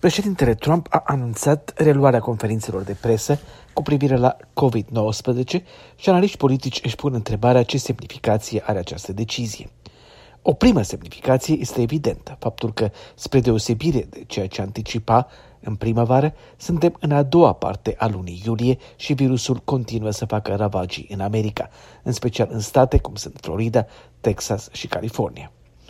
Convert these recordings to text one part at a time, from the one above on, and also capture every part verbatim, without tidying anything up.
Președintele Trump a anunțat reluarea conferințelor de presă cu privire la covid nouăsprezece și analiști politici își pun întrebarea ce semnificație are această decizie. O primă semnificație este evidentă, faptul că, spre deosebire de ceea ce anticipa în primăvară, suntem în a doua parte a lunii iulie și virusul continuă să facă ravagii în America, în special în state cum sunt Florida, Texas și California.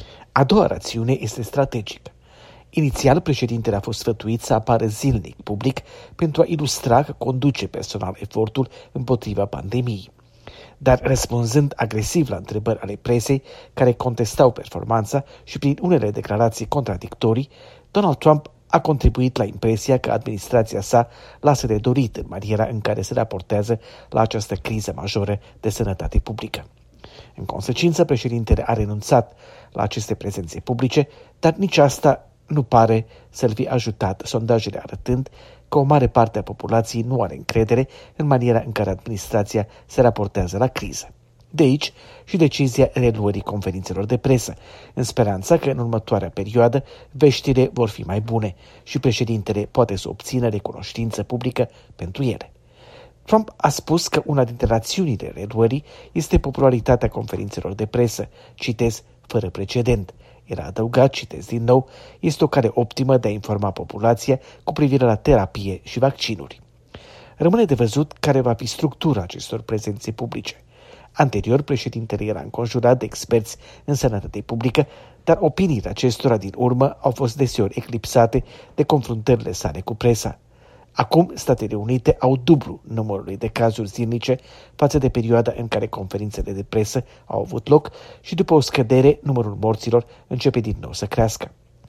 A doua rațiune este strategică. Inițial, președintele a fost sfătuit să apară zilnic public pentru a ilustra că conduce personal efortul împotriva pandemiei. Dar răspunzând agresiv la întrebări ale presei care contestau performanța și prin unele declarații contradictorii, Donald Trump a contribuit la impresia că administrația sa lasă de dorit în maniera în care se raportează la această criză majoră de sănătate publică. În consecință, președintele a renunțat la aceste prezențe publice, dar nici asta nu pare să-l fi ajutat, sondajele arătând că o mare parte a populației nu are încredere în maniera în care administrația se raportează la criză. De aici și decizia reluării conferințelor de presă, în speranța că în următoarea perioadă veștile vor fi mai bune și președintele poate să obțină recunoștință publică pentru ele. Trump a spus că una dintre rațiunile reluării este popularitatea conferințelor de presă, citez, fără precedent. El a adăugat, citez din nou, este o cale optimă de a informa populația cu privire la terapie și vaccinuri. Rămâne de văzut care va fi structura acestor prezențe publice. Anterior, președintele era înconjurat de experți în sănătate publică, dar opiniile acestora din urmă au fost deseori eclipsate de confruntările sale cu presa. Acum, Statele Unite au dublu numărul de cazuri zilnice față de perioada în care conferințele de presă au avut loc și după o scădere, numărul morților începe din nou să crească.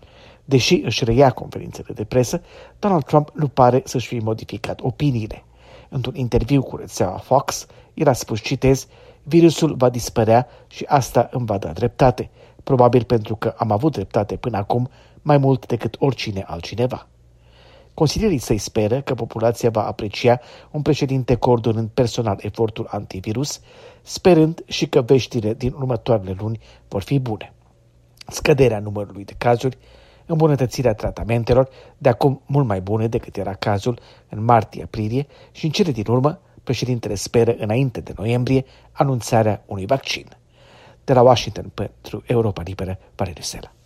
Deși își reia conferințele de presă, Donald Trump nu pare să-și fi modificat opiniile. Într-un interviu cu rețeaua Fox, el a spus, citez, virusul va dispărea și asta îmi va da dreptate, probabil pentru că am avut dreptate până acum mai mult decât oricine altcineva. Consilierii săi speră că populația va aprecia un președinte coordonând personal efortul antivirus, sperând și că veștile din următoarele luni vor fi bune. Scăderea numărului de cazuri, îmbunătățirea tratamentelor, de acum mult mai bune decât era cazul în martie-aprilie și în cele din urmă, președintele speră înainte de noiembrie anunțarea unui vaccin. De la Washington pentru Europa Liberă, Valeriu Sela.